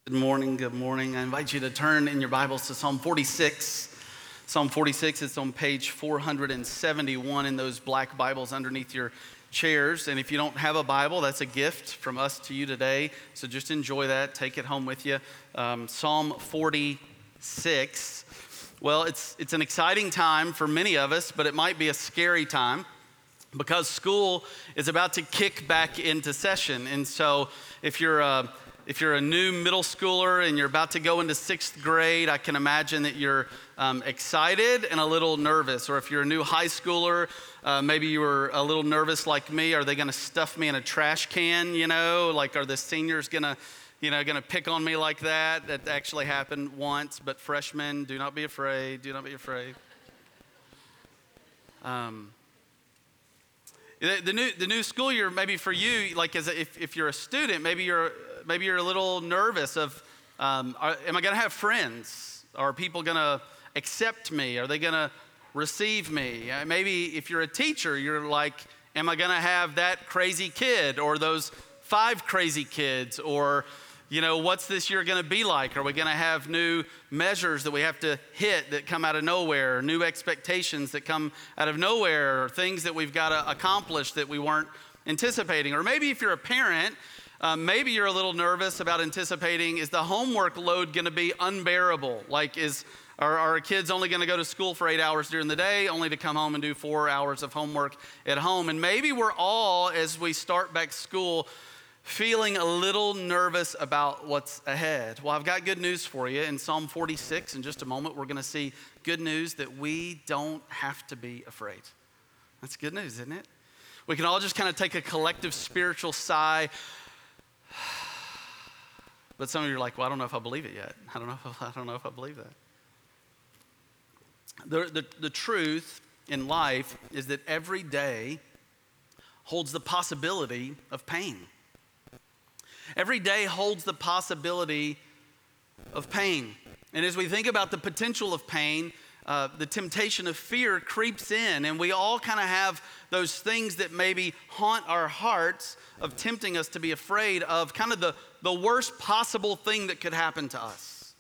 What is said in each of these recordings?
Good morning, good morning. I invite you to turn in your Bibles to Psalm 46. Psalm 46, it's on page 471 in those black Bibles underneath your chairs. And if you don't have a Bible, that's a gift from us to you today. So just enjoy that, take it home with you. Psalm 46. Well, it's an exciting time for many of us, but it might be a scary time because school is about to kick back into session. And so if you're a new middle schooler and you're about to go into sixth grade, I can imagine that you're excited and a little nervous. Or if you're a new high schooler, maybe you were a little nervous like me. Are they going to stuff me in a trash can? Like are the seniors going to pick on me like that? That actually happened once. But freshmen, do not be afraid. Do not be afraid. The new school year, maybe for you, like if you're a student, maybe you're a little nervous of, am I going to have friends? Are people going to accept me? Are they going to receive me? Maybe if you're a teacher, you're like, am I going to have that crazy kid or those 5 crazy kids? Or, what's this year going to be like? Are we going to have new measures that we have to hit that come out of nowhere, or new expectations that come out of nowhere, or things that we've got to accomplish that we weren't anticipating? Or maybe if you're a parent, maybe you're a little nervous about anticipating, is the homework load going to be unbearable? Like, are our kids only going to go to school for 8 hours during the day, only to come home and do 4 hours of homework at home? And maybe we're all, as we start back school, feeling a little nervous about what's ahead. Well, I've got good news for you. In Psalm 46, in just a moment, we're going to see good news that we don't have to be afraid. That's good news, isn't it? We can all just kind of take a collective spiritual sigh. But some of you are like, well, I don't know if I believe it yet. I don't know if I believe that. The truth in life is that every day holds the possibility of pain. Every day holds the possibility of pain. And as we think about the potential of pain, the temptation of fear creeps in, and we all kind of have those things that maybe haunt our hearts of tempting us to be afraid of kind of the worst possible thing that could happen to us.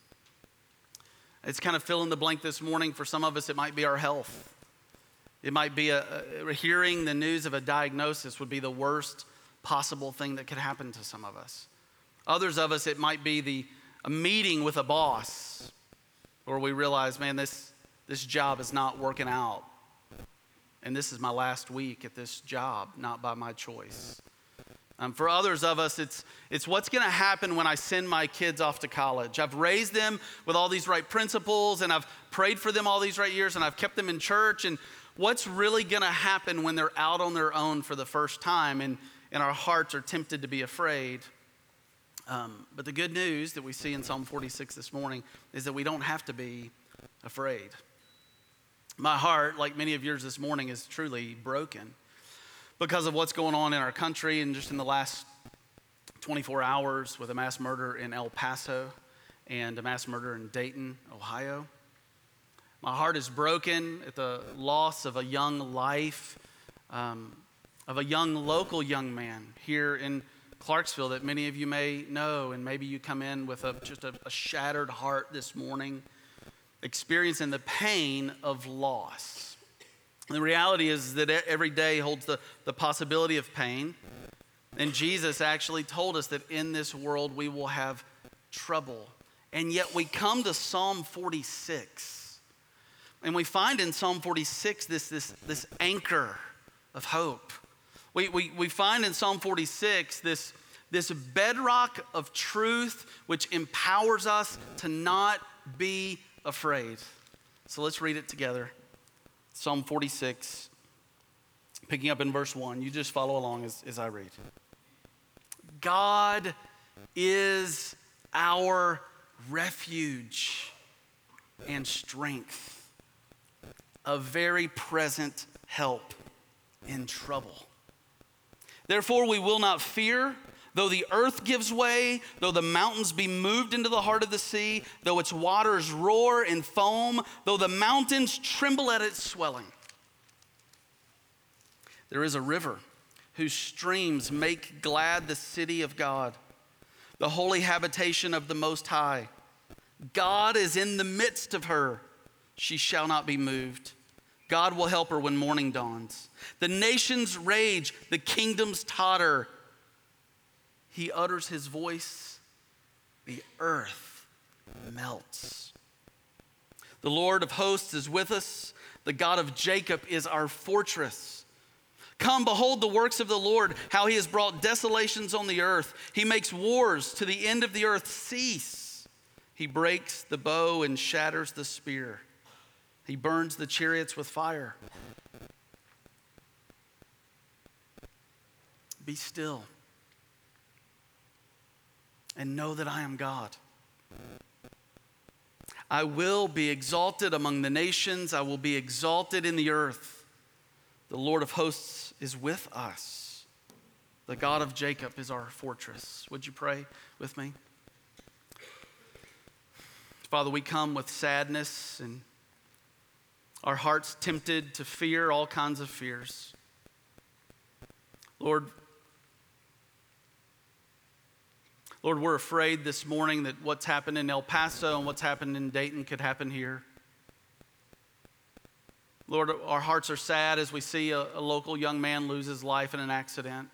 It's kind of fill in the blank this morning. For some of us, it might be our health. It might be hearing the news of a diagnosis would be the worst possible thing that could happen to some of us. Others of us, it might be a meeting with a boss, or we realize, man, this job is not working out. And this is my last week at this job, not by my choice. For others of us, it's what's going to happen when I send my kids off to college. I've raised them with all these right principles, and I've prayed for them all these right years, and I've kept them in church. And what's really going to happen when they're out on their own for the first time, and our hearts are tempted to be afraid? But the good news that we see in Psalm 46 this morning is that we don't have to be afraid. My heart, like many of yours this morning, is truly broken because of what's going on in our country, and just in the last 24 hours with a mass murder in El Paso and a mass murder in Dayton, Ohio. My heart is broken at the loss of a young life, of a local young man here in Clarksville that many of you may know, and maybe you come in with just a shattered heart this morning, experiencing the pain of loss. And the reality is that every day holds the possibility of pain, and Jesus actually told us that in this world we will have trouble. And yet we come to Psalm 46, and we find in Psalm 46 this anchor of hope. We find in Psalm 46 this bedrock of truth which empowers us to not be afraid. So let's read it together. Psalm 46, picking up in verse 1. You just follow along as I read. God is our refuge and strength, a very present help in trouble. Therefore we will not fear, though the earth gives way, though the mountains be moved into the heart of the sea, though its waters roar and foam, though the mountains tremble at its swelling. There is a river whose streams make glad the city of God, the holy habitation of the Most High. God is in the midst of her. She shall not be moved. God will help her when morning dawns. The nations rage, the kingdoms totter. He utters his voice, the earth melts. The Lord of hosts is with us. The God of Jacob is our fortress. Come, behold the works of the Lord, how he has brought desolations on the earth. He makes wars to the end of the earth cease. He breaks the bow and shatters the spear. He burns the chariots with fire. Be still and know that I am God. I will be exalted among the nations. I will be exalted in the earth. The Lord of hosts is with us. The God of Jacob is our fortress. Would you pray with me? Father, we come with sadness and our hearts tempted to fear all kinds of fears. Lord, we're afraid this morning that what's happened in El Paso and what's happened in Dayton could happen here. Lord, our hearts are sad as we see a local young man lose his life in an accident.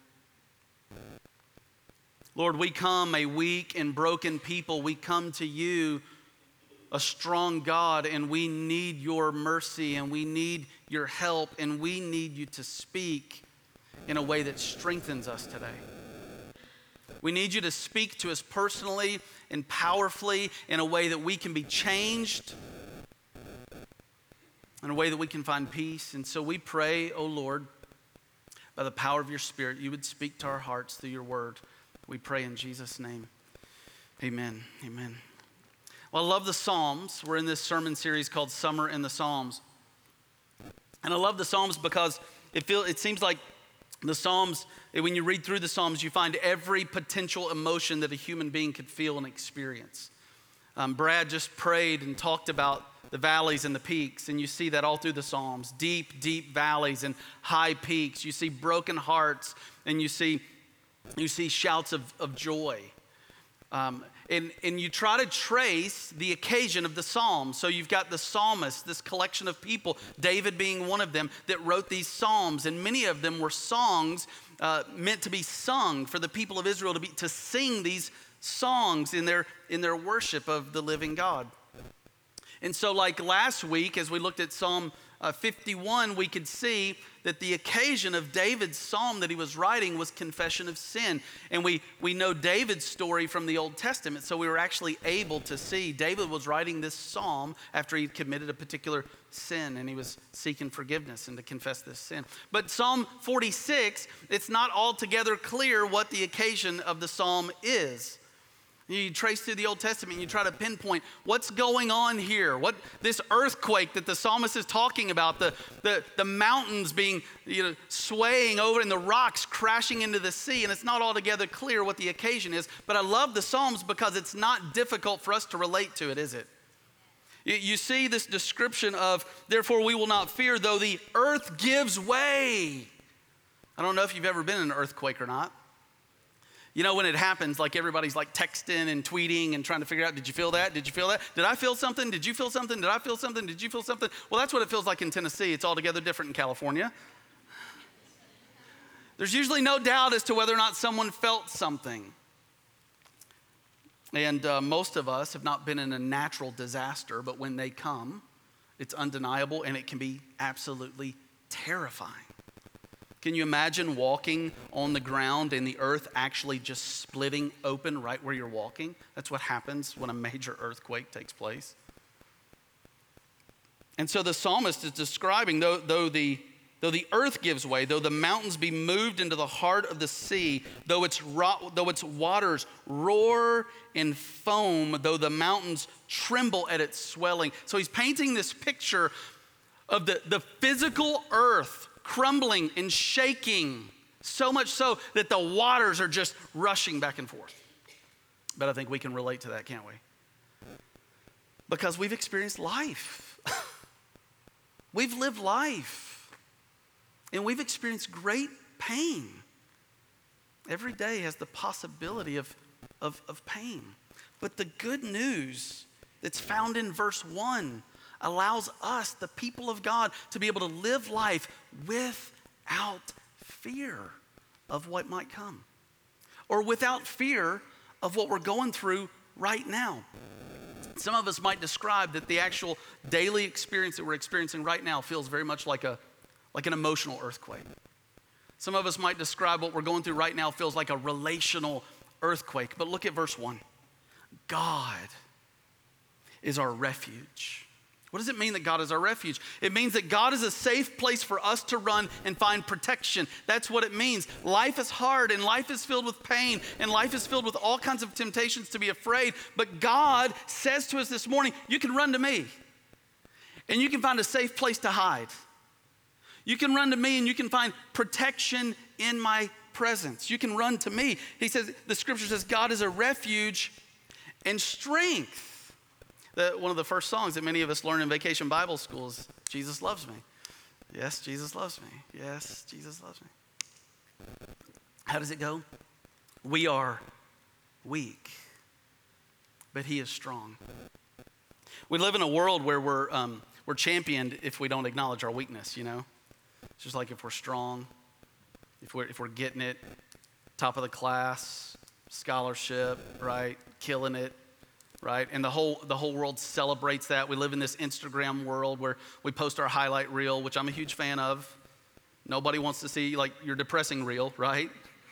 Lord, we come a weak and broken people. We come to you, a strong God, and we need your mercy and we need your help and we need you to speak in a way that strengthens us today. We need you to speak to us personally and powerfully in a way that we can be changed, in a way that we can find peace. And so we pray, oh Lord, by the power of your Spirit, you would speak to our hearts through your word. We pray in Jesus' name. Amen. Amen. Well, I love the Psalms. We're in this sermon series called Summer in the Psalms. And I love the Psalms because it seems like the Psalms, when you read through the Psalms, you find every potential emotion that a human being could feel and experience. Brad just prayed and talked about the valleys and the peaks, and you see that all through the Psalms. Deep, deep valleys and high peaks. You see broken hearts, and you see shouts of joy. And you try to trace the occasion of the Psalms. So you've got the psalmists, this collection of people, David being one of them, that wrote these Psalms. And many of them were songs meant to be sung for the people of Israel to sing these songs in their worship of the living God. And so like last week, as we looked at Psalm 51, we could see that the occasion of David's psalm that he was writing was confession of sin. And we know David's story from the Old Testament, so we were actually able to see David was writing this psalm after he committed a particular sin and he was seeking forgiveness and to confess this sin. But Psalm 46, it's not altogether clear what the occasion of the psalm is. You trace through the Old Testament and you try to pinpoint what's going on here. What this earthquake that the psalmist is talking about, the mountains being swaying over and the rocks crashing into the sea, and it's not altogether clear what the occasion is. But I love the Psalms because it's not difficult for us to relate to it, is it? You see this description of, therefore we will not fear though the earth gives way. I don't know if you've ever been in an earthquake or not. You know, when it happens, like everybody's like texting and tweeting and trying to figure out, did you feel that? Did you feel that? Did I feel something? Did you feel something? Did I feel something? Did you feel something? Well, that's what it feels like in Tennessee. It's altogether different in California. There's usually no doubt as to whether or not someone felt something. And most of us have not been in a natural disaster, but when they come, it's undeniable and it can be absolutely terrifying. Can you imagine walking on the ground and the earth actually just splitting open right where you're walking? That's what happens when a major earthquake takes place. And so the psalmist is describing, though the earth gives way, though the mountains be moved into the heart of the sea, though its waters roar and foam, though the mountains tremble at its swelling. So he's painting this picture of the physical earth crumbling and shaking, so much so that the waters are just rushing back and forth. But I think we can relate to that, can't we? Because we've experienced life. We've lived life. And we've experienced great pain. Every day has the possibility of of pain. But the good news that's found in verse 1 allows us, the people of God, to be able to live life without fear of what might come, or without fear of what we're going through right now. Some of us might describe that the actual daily experience that we're experiencing right now feels very much like an emotional earthquake. Some of us might describe what we're going through right now feels like a relational earthquake. But look at verse 1. God is our refuge. What does it mean that God is our refuge? It means that God is a safe place for us to run and find protection. That's what it means. Life is hard and life is filled with pain and life is filled with all kinds of temptations to be afraid. But God says to us this morning, you can run to me and you can find a safe place to hide. You can run to me and you can find protection in my presence. You can run to me. He says, the scripture says, God is a refuge and strength. One of the first songs that many of us learn in vacation Bible school is, Jesus loves me. Yes, Jesus loves me. Yes, Jesus loves me. How does it go? We are weak, but he is strong. We live in a world where we're championed if we don't acknowledge our weakness, you know? It's just like if we're strong, if we're getting it, top of the class, scholarship, right? Killing it. Right? And the whole world celebrates that. We live in this Instagram world where we post our highlight reel, which I'm a huge fan of. Nobody wants to see like your depressing reel, right?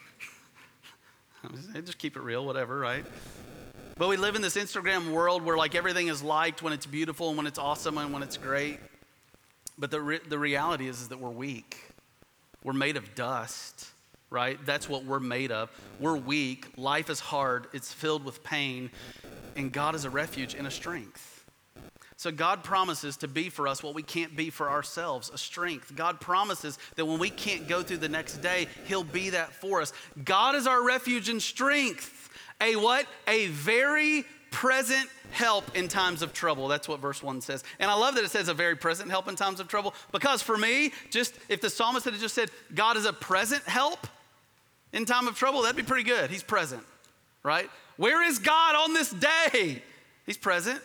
Just keep it real, whatever, right? But we live in this Instagram world where like everything is liked when it's beautiful and when it's awesome and when it's great. But the reality is that we're weak. We're made of dust, right? That's what we're made of. We're weak. Life is hard. It's filled with pain. And God is a refuge and a strength. So God promises to be for us what we can't be for ourselves, a strength. God promises that when we can't go through the next day, he'll be that for us. God is our refuge and strength. A what? A very present help in times of trouble. That's what verse 1 says. And I love that it says a very present help in times of trouble, because for me, just if the psalmist had just said, God is a present help in time of trouble, that'd be pretty good. He's present, right? Where is God on this day? He's present.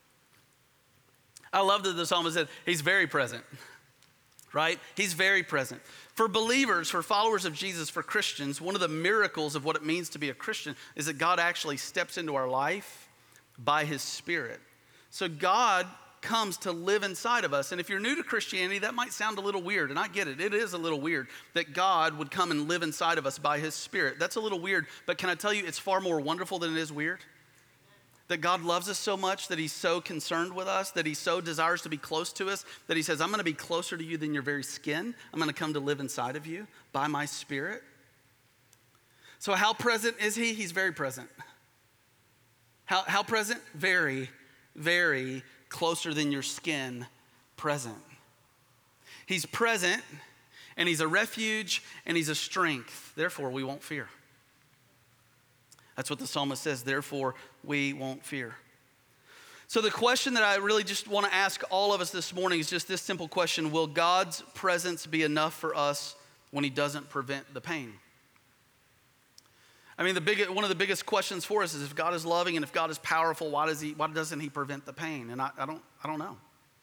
I love that the psalmist said he's very present, right? He's very present. For believers, for followers of Jesus, for Christians, one of the miracles of what it means to be a Christian is that God actually steps into our life by his Spirit. So God comes to live inside of us. And if you're new to Christianity, that might sound a little weird, and I get it. It is a little weird that God would come and live inside of us by his Spirit. That's a little weird, but can I tell you, it's far more wonderful than it is weird? That God loves us so much, that he's so concerned with us, that he so desires to be close to us, that he says, I'm gonna be closer to you than your very skin. I'm gonna come to live inside of you by my Spirit. So how present is he? He's very present. How present? Very, very closer than your skin, present. He's present, and he's a refuge, and he's a strength. Therefore, we won't fear. That's what the psalmist says, therefore, we won't fear. So the question that I really just want to ask all of us this morning is just this simple question: will God's presence be enough for us when he doesn't prevent the pain? I mean, one of the biggest questions for us is, if God is loving and if God is powerful, why doesn't he prevent the pain? And I don't know.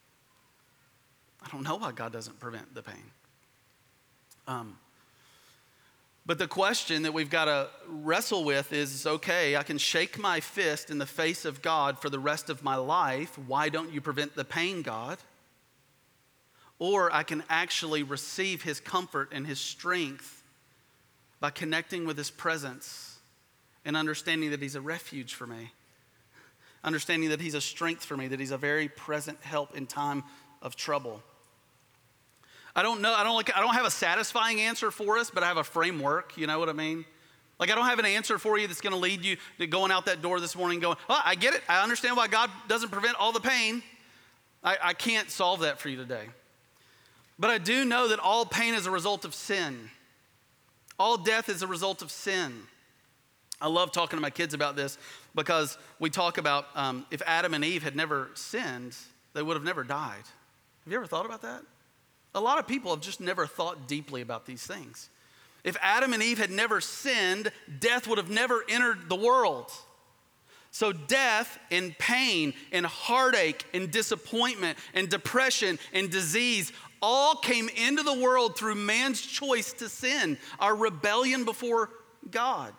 I don't know why God doesn't prevent the pain. But the question that we've got to wrestle with is, okay, I can shake my fist in the face of God for the rest of my life. Why don't you prevent the pain, God? Or I can actually receive his comfort and his strength by connecting with his presence and understanding that he's a refuge for me, understanding that he's a strength for me, that he's a very present help in time of trouble. I don't know. I don't have a satisfying answer for us, but I have a framework. You know what I mean? Like, I don't have an answer for you that's going to lead you to going out that door this morning going, oh, I get it. I understand why God doesn't prevent all the pain. I can't solve that for you today. But I do know that all pain is a result of sin. All death is a result of sin. I love talking to my kids about this, because we talk about if Adam and Eve had never sinned, they would have never died. Have you ever thought about that? A lot of people have just never thought deeply about these things. If Adam and Eve had never sinned, death would have never entered the world. So death and pain and heartache and disappointment and depression and disease all came into the world through man's choice to sin, our rebellion before God.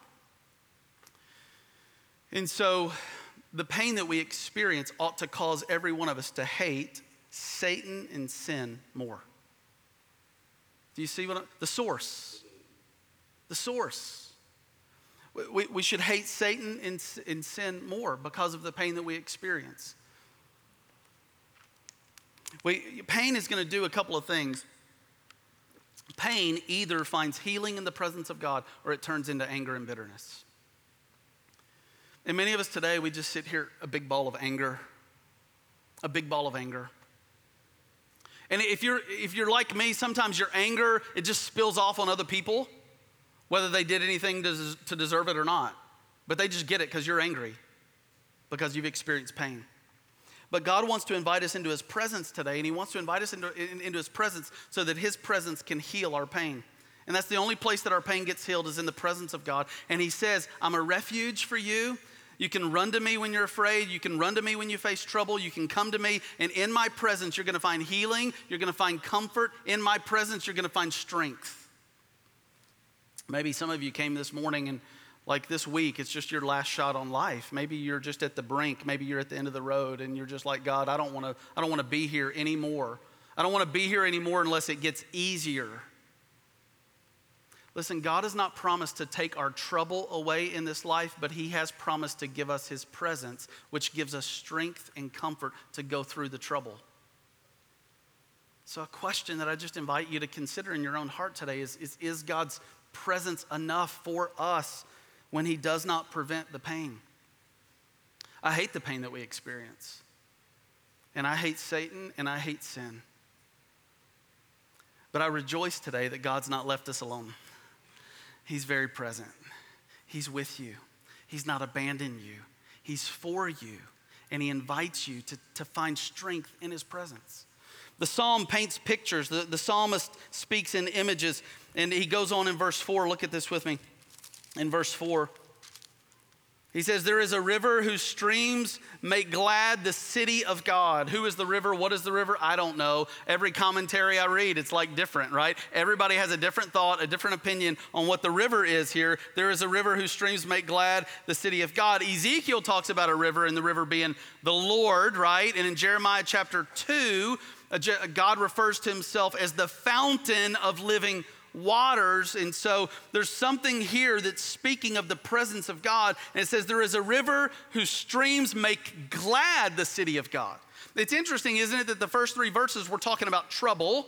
And so the pain that we experience ought to cause every one of us to hate Satan and sin more. Do you see the source? The source. We should hate Satan and sin more because of the pain that we experience. Pain is going to do a couple of things. Pain either finds healing in the presence of God or it turns into anger and bitterness. And many of us today, we just sit here, a big ball of anger. A big ball of anger. And if you're like me, sometimes your anger, it just spills off on other people, whether they did anything to deserve it or not. But they just get it because you're angry, because you've experienced pain. But God wants to invite us into his presence today, and he wants to invite us into his presence so that his presence can heal our pain. And that's the only place that our pain gets healed is in the presence of God. And he says, I'm a refuge for you. You can run to me when you're afraid. You can run to me when you face trouble. You can come to me, and in my presence, you're going to find healing. You're going to find comfort. In my presence, you're going to find strength. Maybe some of you came this morning and like this week, it's just your last shot on life. Maybe you're just at the brink. Maybe you're at the end of the road and you're just like, God, I don't want to be here anymore. I don't want to be here anymore unless it gets easier. Listen, God has not promised to take our trouble away in this life, but he has promised to give us his presence, which gives us strength and comfort to go through the trouble. So a question that I just invite you to consider in your own heart today is God's presence enough for us when he does not prevent the pain? I hate the pain that we experience. And I hate Satan and I hate sin. But I rejoice today that God's not left us alone. He's very present. He's with you. He's not abandoned you. He's for you. And he invites you to find strength in his presence. The psalm paints pictures. The psalmist speaks in images. And he goes on in verse 4. Look at this with me. In verse 4, he says, there is a river whose streams make glad the city of God. Who is the river? What is the river? I don't know. Every commentary I read, it's like different, right? Everybody has a different thought, a different opinion on what the river is here. There is a river whose streams make glad the city of God. Ezekiel talks about a river, and the river being the Lord, right? And in Jeremiah chapter 2, God refers to himself as the fountain of living waters. And so there's something here that's speaking of the presence of God. And it says there is a river whose streams make glad the city of God. It's interesting, isn't it, that the first three verses we're talking about trouble.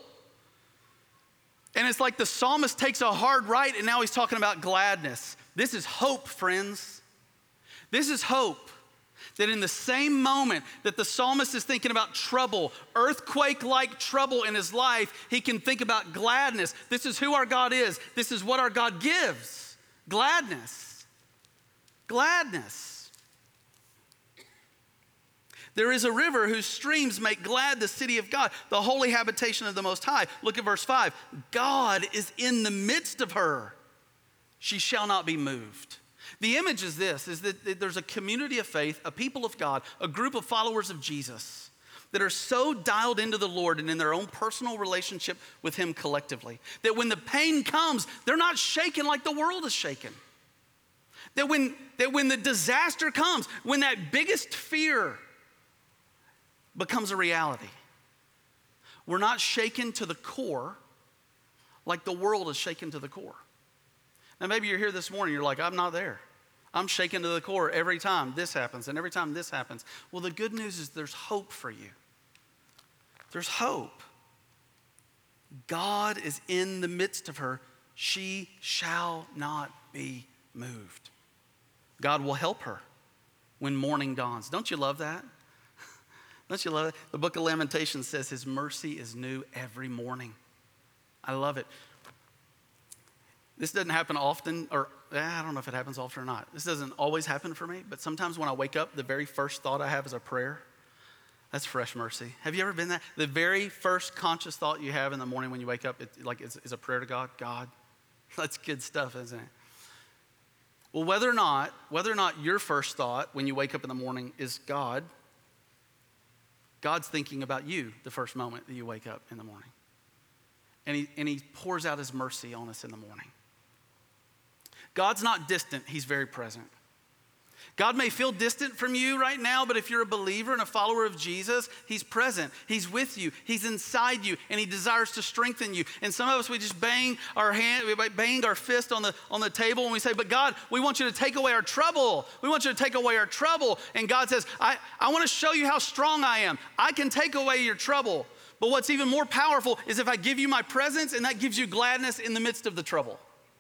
And it's like the psalmist takes a hard right and now he's talking about gladness. This is hope, friends. This is hope. That in the same moment that the psalmist is thinking about trouble, earthquake-like trouble in his life, he can think about gladness. This is who our God is. This is what our God gives. Gladness. Gladness. There is a river whose streams make glad the city of God, the holy habitation of the Most High. Look at verse 5. God is in the midst of her. She shall not be moved. The image is this, is that there's a community of faith, a people of God, a group of followers of Jesus that are so dialed into the Lord and in their own personal relationship with him collectively, that when the pain comes, they're not shaken like the world is shaken. That when the disaster comes, when that biggest fear becomes a reality, we're not shaken to the core like the world is shaken to the core. Now maybe you're here this morning, you're like, I'm not there. I'm shaken to the core every time this happens and every time this happens. Well, the good news is there's hope for you. There's hope. God is in the midst of her. She shall not be moved. God will help her when morning dawns. Don't you love that? Don't you love it? The book of Lamentations says his mercy is new every morning. I love it. This doesn't happen often, or I don't know if it happens often or not. This doesn't always happen for me, but sometimes when I wake up, the very first thought I have is a prayer. That's fresh mercy. Have you ever been that? The very first conscious thought you have in the morning when you wake up is a prayer to God. God, That's good stuff, isn't it? Well, whether or not your first thought when you wake up in the morning is God's thinking about you the first moment that you wake up in the morning. And he pours out his mercy on us in the morning. God's not distant, he's very present. God may feel distant from you right now, but if you're a believer and a follower of Jesus, he's present. He's with you. He's inside you, and he desires to strengthen you. And some of us, we just bang our fist on the table and we say, but God, we want you to take away our trouble. We want you to take away our trouble. And God says, I want to show you how strong I am. I can take away your trouble. But what's even more powerful is if I give you my presence, and that gives you gladness in the midst of the trouble.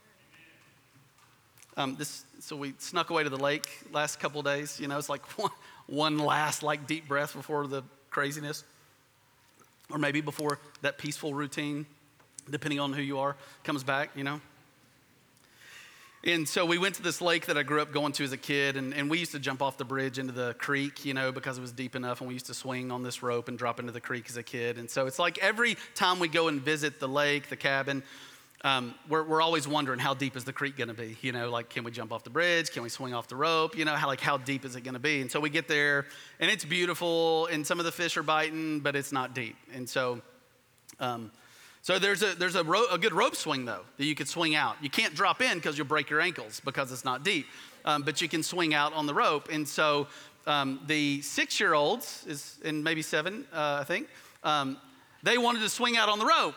So we snuck away to the lake last couple of days. You know, it's like one last like deep breath before the craziness, or maybe before that peaceful routine, depending on who you are, comes back, you know. And so we went to this lake that I grew up going to as a kid, and we used to jump off the bridge into the creek, you know, because it was deep enough, and we used to swing on this rope and drop into the creek as a kid. And so it's like every time we go and visit the lake, the cabin, we're always wondering, how deep is the creek going to be? You know, like, can we jump off the bridge? Can we swing off the rope? You know, how deep is it going to be? And so we get there, and it's beautiful, and some of the fish are biting, but it's not deep. And so there's a good rope swing, though, that you could swing out. You can't drop in because you'll break your ankles because it's not deep, but you can swing out on the rope. And so the 6-year-olds, and maybe 7, I think, they wanted to swing out on the rope.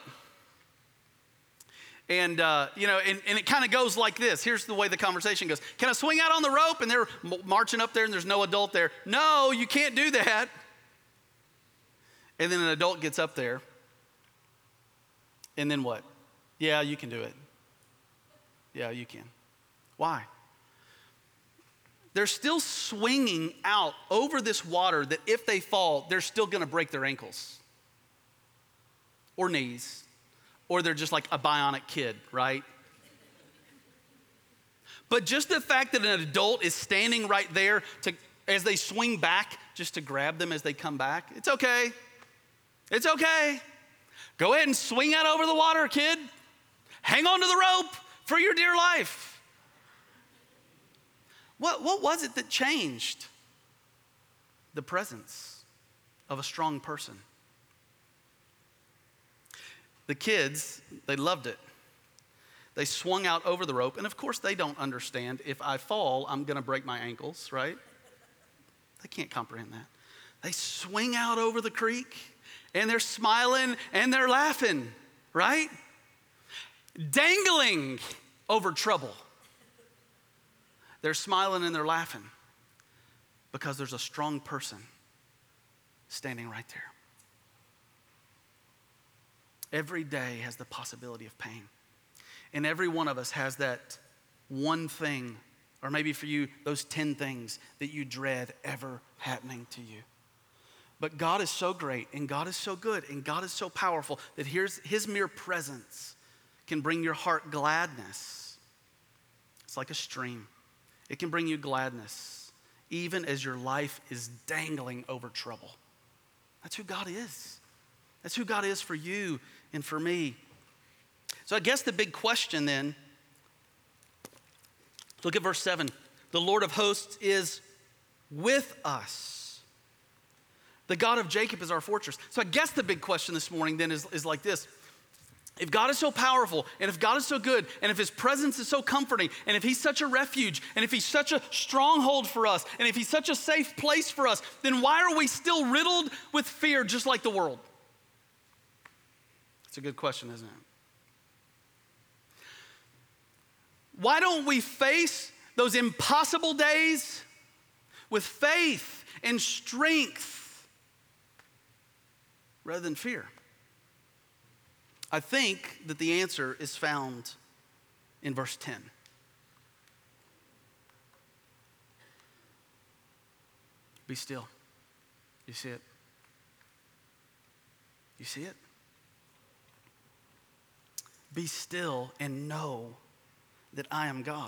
And, you know, and it kind of goes like this. Here's the way the conversation goes. Can I swing out on the rope? And they're marching up there and there's no adult there. No, you can't do that. And then an adult gets up there. And then what? Yeah, you can do it. Yeah, you can. Why? They're still swinging out over this water that if they fall, they're still going to break their ankles or knees. Or they're just like a bionic kid, right? But just the fact that an adult is standing right there as they swing back, just to grab them as they come back, it's okay. It's okay. Go ahead and swing out over the water, kid. Hang on to the rope for your dear life. What was it that changed? The presence of a strong person. The kids, they loved it. They swung out over the rope, and of course they don't understand, if I fall, I'm gonna break my ankles, right? They can't comprehend that. They swing out over the creek, and they're smiling, and they're laughing, right? Dangling over trouble. They're smiling and they're laughing because there's a strong person standing right there. Every day has the possibility of pain. And every one of us has that one thing, or maybe for you, those 10 things that you dread ever happening to you. But God is so great, and God is so good, and God is so powerful that his mere presence can bring your heart gladness. It's like a stream. It can bring you gladness, even as your life is dangling over trouble. That's who God is. That's who God is for you and for me. So I guess the big question then, look at verse 7. The Lord of hosts is with us. The God of Jacob is our fortress. So I guess the big question this morning then is like this. If God is so powerful, and if God is so good, and if his presence is so comforting, and if he's such a refuge, and if he's such a stronghold for us, and if he's such a safe place for us, then why are we still riddled with fear just like the world? It's a good question, isn't it? Why don't we face those impossible days with faith and strength rather than fear? I think that the answer is found in verse 10. Be still. You see it? You see it? Be still and know that I am God.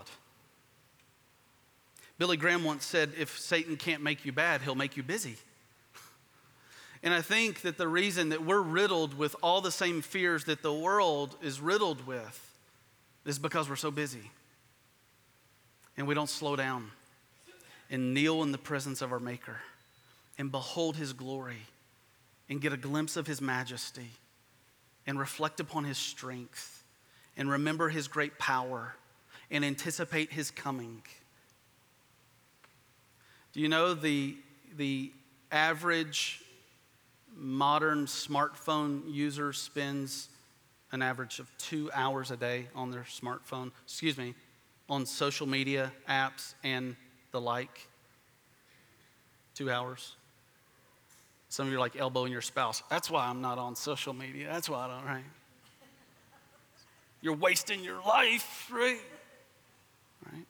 Billy Graham once said, if Satan can't make you bad, he'll make you busy. And I think that the reason that we're riddled with all the same fears that the world is riddled with is because we're so busy and we don't slow down and kneel in the presence of our Maker and behold his glory and get a glimpse of his majesty and reflect upon his strength and remember his great power and anticipate his coming. Do you know the average modern smartphone user spends an average of 2 hours a day on their smartphone, on social media apps and the like? 2 hours. Some of you are like elbowing your spouse. That's why I'm not on social media. That's why I don't, right? You're wasting your life, right? Right?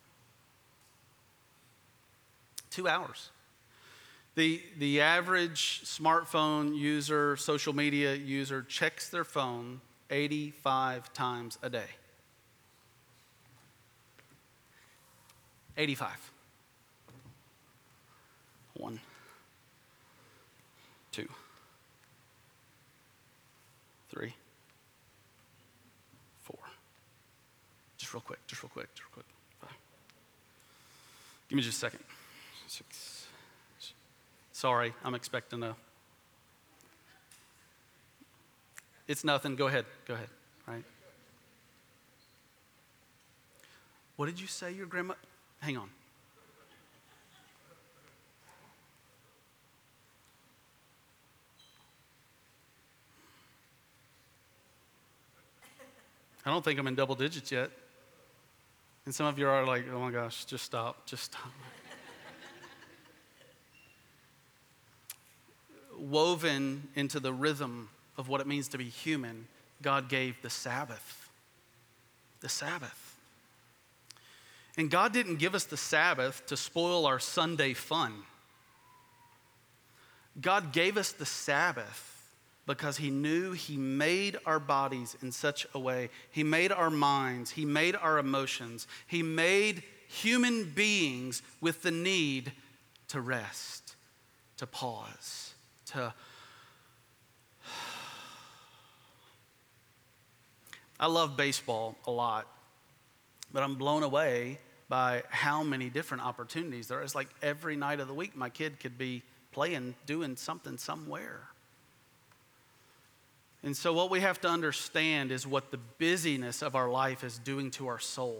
2 hours. The average smartphone user, social media user, checks their phone 85 times a day. 85. 1, 2, 3, 4. Just real quick. 5. Give me just a second. 6. Sorry, I'm expecting a. It's nothing. Go ahead. Right? What did you say your grandma? Hang on. I don't think I'm in double digits yet. And some of you are like, oh my gosh, just stop. Woven into the rhythm of what it means to be human, God gave the Sabbath. The Sabbath. And God didn't give us the Sabbath to spoil our Sunday fun. God gave us the Sabbath because he knew he made our bodies in such a way. He made our minds. He made our emotions. He made human beings with the need to rest, to pause, I love baseball a lot, but I'm blown away by how many different opportunities there is. Like every night of the week, my kid could be playing, doing something somewhere. And so what we have to understand is what the busyness of our life is doing to our soul.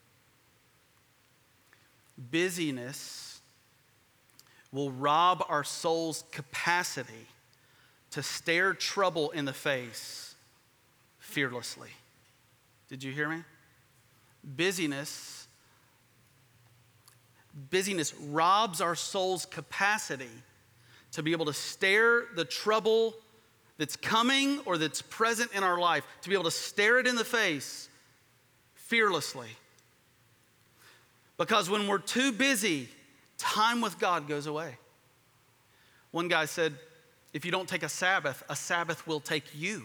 Busyness will rob our soul's capacity to stare trouble in the face fearlessly. Did you hear me? Busyness robs our soul's capacity to be able to stare the trouble that's coming or that's present in our life, to be able to stare it in the face fearlessly. Because when we're too busy, time with God goes away. One guy said, if you don't take a Sabbath will take you.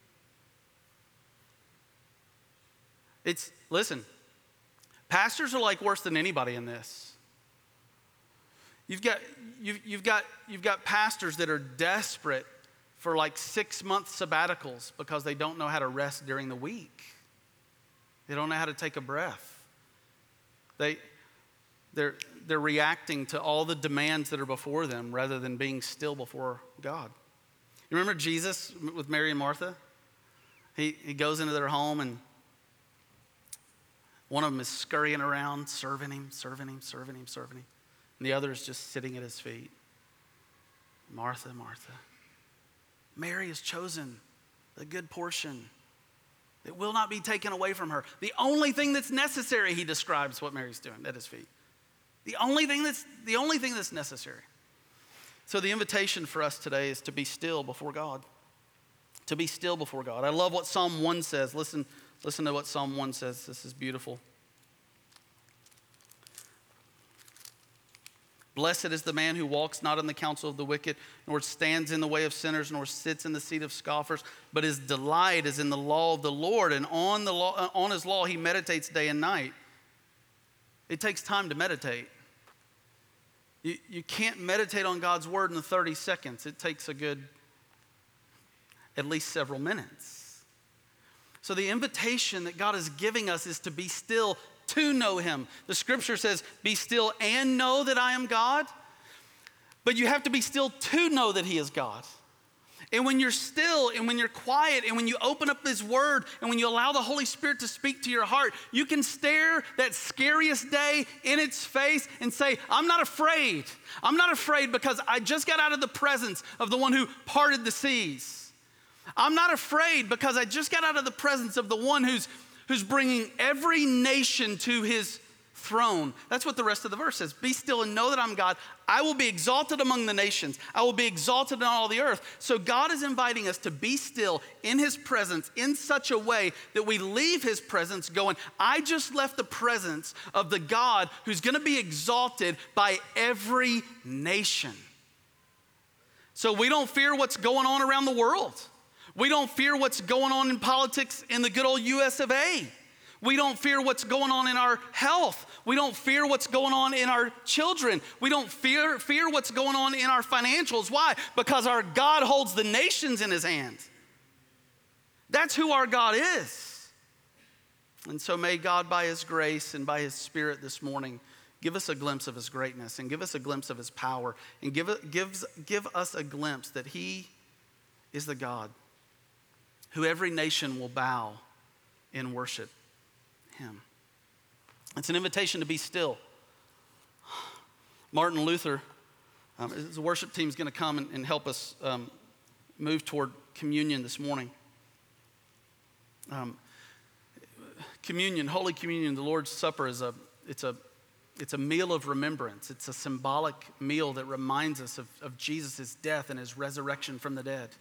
Listen, pastors are like worse than anybody in this. You've got pastors that are desperate for like 6-month sabbaticals because they don't know how to rest during the week. They don't know how to take a breath. They're reacting to all the demands that are before them rather than being still before God. You remember Jesus with Mary and Martha? He goes into their home and one of them is scurrying around, serving him. And the other is just sitting at his feet. Martha, Martha. Mary has chosen the good portion. It will not be taken away from her. The only thing that's necessary, he describes what Mary's doing at his feet. The only thing that's necessary. So the invitation for us today is to be still before God. To be still before God. I love what Psalm 1 says. Listen to what Psalm 1 says. This is beautiful. Blessed is the man who walks not in the counsel of the wicked, nor stands in the way of sinners, nor sits in the seat of scoffers, but his delight is in the law of the Lord, and on his law he meditates day and night. It takes time to meditate. You can't meditate on God's word in 30 seconds. It takes at least several minutes. So the invitation that God is giving us is to be still, to know him. The scripture says, be still and know that I am God. But you have to be still to know that he is God. And when you're still and when you're quiet and when you open up his word and when you allow the Holy Spirit to speak to your heart, you can stare that scariest day in its face and say, I'm not afraid. I'm not afraid because I just got out of the presence of the one who parted the seas. I'm not afraid because I just got out of the presence of the one who's bringing every nation to his throne. That's what the rest of the verse says. Be still and know that I'm God. I will be exalted among the nations. I will be exalted in all the earth. So God is inviting us to be still in his presence in such a way that we leave his presence going, I just left the presence of the God who's going to be exalted by every nation. So we don't fear what's going on around the world. We don't fear what's going on in politics in the good old US of A. We don't fear what's going on in our health. We don't fear what's going on in our children. We don't fear what's going on in our financials. Why? Because our God holds the nations in his hand. That's who our God is. And so may God, by his grace and by his Spirit this morning, give us a glimpse of his greatness and give us a glimpse of his power and give us a glimpse that he is the God who every nation will bow in worship him. It's an invitation to be still. Martin Luther, the worship team is going to come and help us move toward communion this morning. Communion, Holy Communion, the Lord's Supper it's a meal of remembrance. It's a symbolic meal that reminds us of Jesus' death and his resurrection from the dead.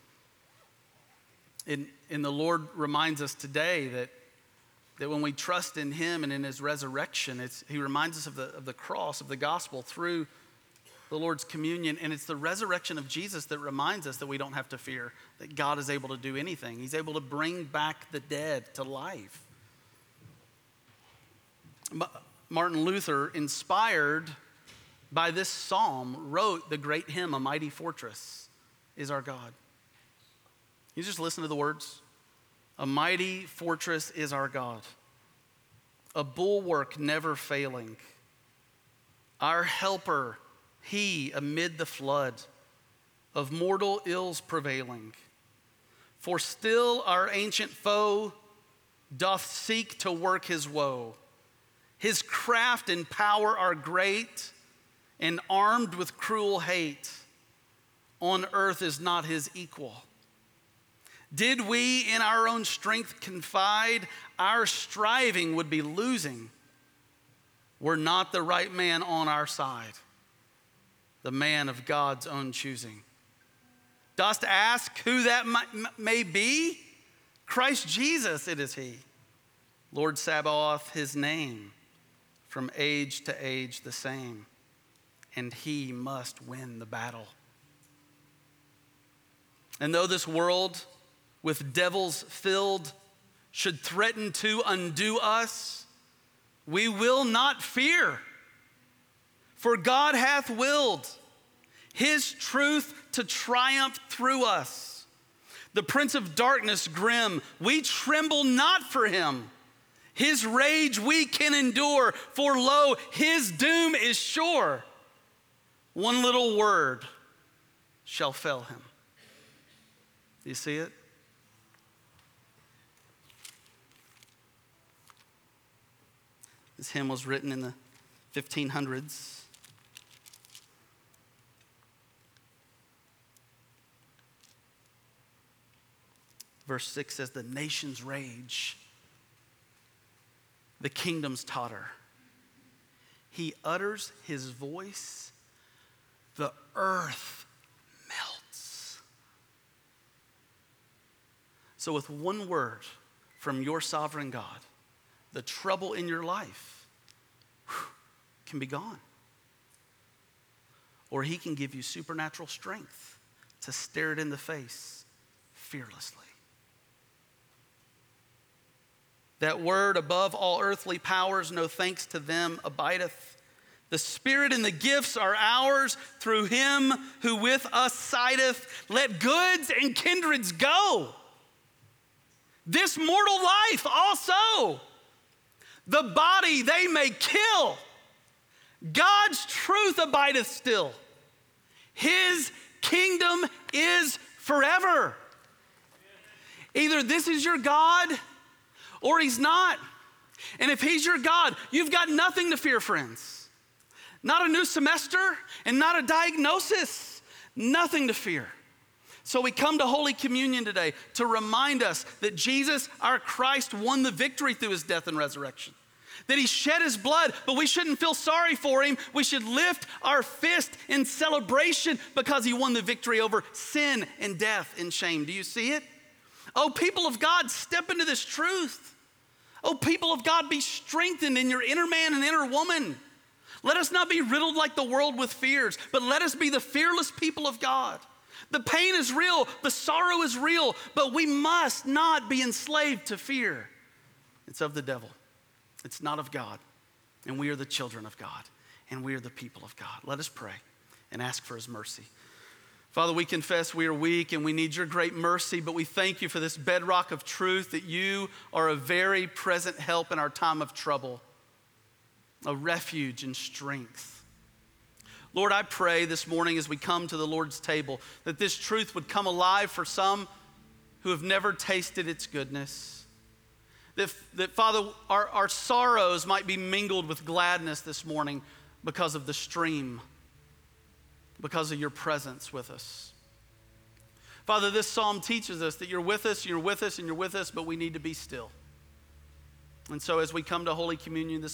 And the Lord reminds us today that when we trust in him and in his resurrection, he reminds us of the cross, of the gospel through the Lord's communion. And it's the resurrection of Jesus that reminds us that we don't have to fear, that God is able to do anything. He's able to bring back the dead to life. Martin Luther, inspired by this psalm, wrote the great hymn, A Mighty Fortress is Our God. You just listen to the words. A mighty fortress is our God, a bulwark never failing. Our helper, he amid the flood of mortal ills prevailing. For still our ancient foe doth seek to work his woe. His craft and power are great, and armed with cruel hate, on earth is not his equal. Did we in our own strength confide, our striving would be losing, were not the right man on our side, the man of God's own choosing. Dost ask who that may be? Christ Jesus it is he. Lord Sabaoth his name, from age to age the same, and he must win the battle. And though this world with devils filled should threaten to undo us, we will not fear. For God hath willed his truth to triumph through us. The prince of darkness grim, we tremble not for him. His rage we can endure, for lo, his doom is sure. One little word shall fell him. Do you see it? This hymn was written in the 1500s. Verse 6 says, the nations rage, the kingdoms totter. He utters his voice, the earth melts. So with one word from your sovereign God, the trouble in your life can be gone. Or he can give you supernatural strength to stare it in the face fearlessly. That word above all earthly powers, no thanks to them abideth. The Spirit and the gifts are ours through him who with us sideth. Let goods and kindreds go. this mortal life also. The body they may kill. God's truth abideth still. His kingdom is forever. Either this is your God or he's not. And if he's your God, you've got nothing to fear, friends. Not a new semester and not a diagnosis. Nothing to fear. So we come to Holy Communion today to remind us that Jesus, our Christ, won the victory through his death and resurrection. That he shed his blood, but we shouldn't feel sorry for him. We should lift our fist in celebration because he won the victory over sin and death and shame. Do you see it? Oh, people of God, step into this truth. Oh, people of God, be strengthened in your inner man and inner woman. Let us not be riddled like the world with fears, but let us be the fearless people of God. The pain is real, the sorrow is real, but we must not be enslaved to fear. It's of the devil. It's not of God. And we are the children of God, and we are the people of God. Let us pray and ask for his mercy. Father, we confess we are weak and we need your great mercy, but we thank you for this bedrock of truth that you are a very present help in our time of trouble, a refuge and strength. Lord, I pray this morning as we come to the Lord's table that this truth would come alive for some who have never tasted its goodness. That Father, our sorrows might be mingled with gladness this morning because of the stream, because of your presence with us. Father, this psalm teaches us that you're with us, and you're with us, but we need to be still. And so as we come to Holy Communion this